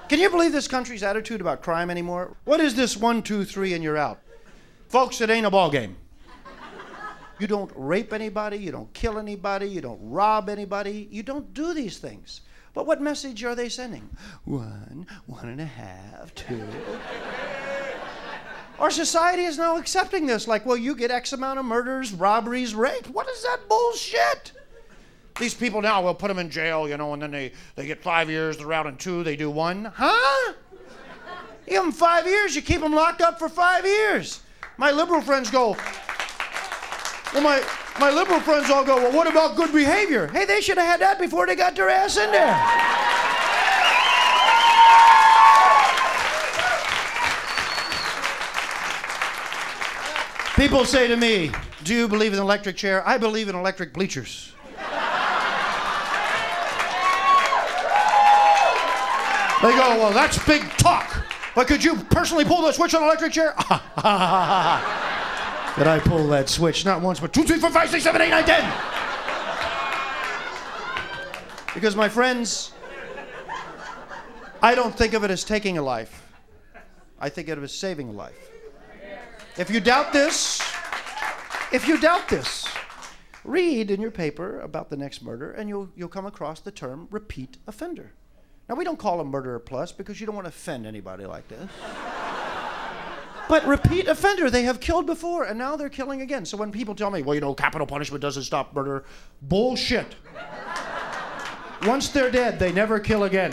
Can you believe this country's attitude about crime anymore? What is this 1, 2, 3 and you're out? Folks, it ain't a ball game. You don't rape anybody, you don't kill anybody, you don't rob anybody, you don't do these things. But what message are they sending? 1, 1.5, 2. Our society is now accepting this, like, well, you get X amount of murders, robberies, rape. What is that bullshit? These people now, we'll put them in jail, and then they get 5 years, they're out in 2, they do 1. Huh? You give them 5 years, you keep them locked up for 5 years. My liberal friends go, well, my liberal friends all go, well, what about good behavior? Hey, they should have had that before they got their ass in there. People say to me, do you believe in an electric chair? I believe in electric bleachers. They go, well, that's big talk. But could you personally pull the switch on an electric chair? Did I pull that switch? Not once, but 2, 3, 4, 5, 6, 7, 8, 9, 10. Because, my friends, I don't think of it as taking a life. I think of it as saving a life. If you doubt this, read in your paper about the next murder, and you'll come across the term repeat offender. Now, we don't call them murderer plus because you don't want to offend anybody like this. But repeat offender, they have killed before, and now they're killing again. So when people tell me, well, capital punishment doesn't stop murder, bullshit. Once they're dead, they never kill again.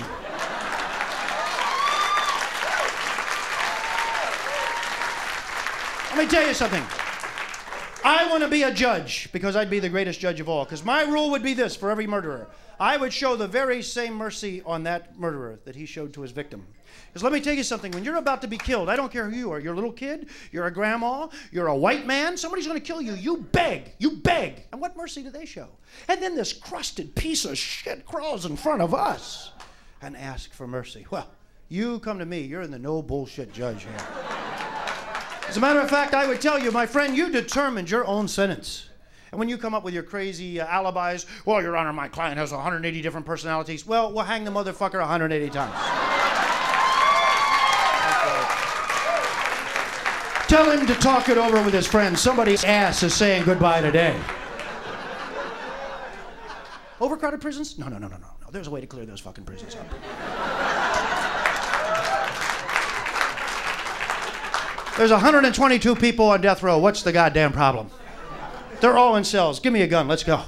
Let me tell you something. I want to be a judge because I'd be the greatest judge of all. Because my rule would be this for every murderer. I would show the very same mercy on that murderer that he showed to his victim. Because let me tell you something. When you're about to be killed, I don't care who you are. You're a little kid. You're a grandma. You're a white man. Somebody's going to kill you. You beg. You beg. And what mercy do they show? And then this crusted piece of shit crawls in front of us and asks for mercy. Well, you come to me. You're in the no bullshit judge here. As a matter of fact, I would tell you, my friend, you determined your own sentence. And when you come up with your crazy alibis, well, Your Honor, my client has 180 different personalities. Well, we'll hang the motherfucker 180 times. Tell him to talk it over with his friends. Somebody's ass is saying goodbye today. Overcrowded prisons? No. There's a way to clear those fucking prisons up. There's 122 people on death row. What's the goddamn problem? They're all in cells. Give me a gun. Let's go.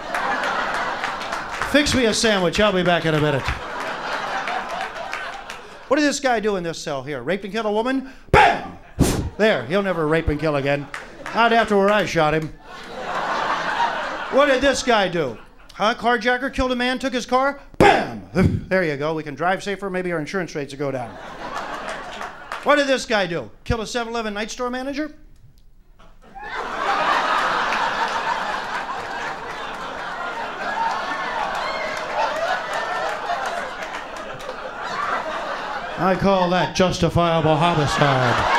Fix me a sandwich. I'll be back in a minute. What did this guy do in this cell here? Rape and kill a woman? Bam! There. He'll never rape and kill again. Not after where I shot him. What did this guy do? Carjacker killed a man, took his car? Bam! There you go. We can drive safer. Maybe our insurance rates will go down. What did this guy do? Kill a 7-Eleven night store manager? I call that justifiable homicide.